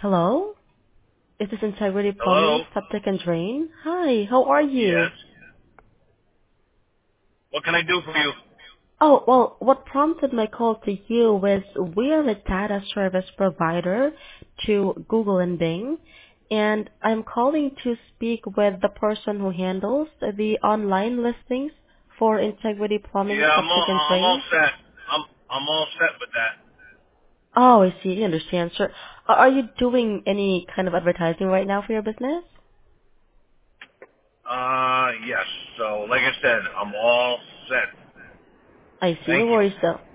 Hello? Is this Integrity Plumbing, Hello? Septic and Drain? Hi, how are Yes. you? What can I do for you? Oh, well, what prompted my call to you was we are a data service provider to Google and Bing, and I'm calling to speak with the person who handles the online listings for Integrity Plumbing, Yeah, Septic and I'm all Drain. set. I'm all set with that. Oh, I see. I understand, sir. Are you doing any kind of advertising right now for your business? Yes. So, like I said, I'm all set. I see. No Thank you. worries, though.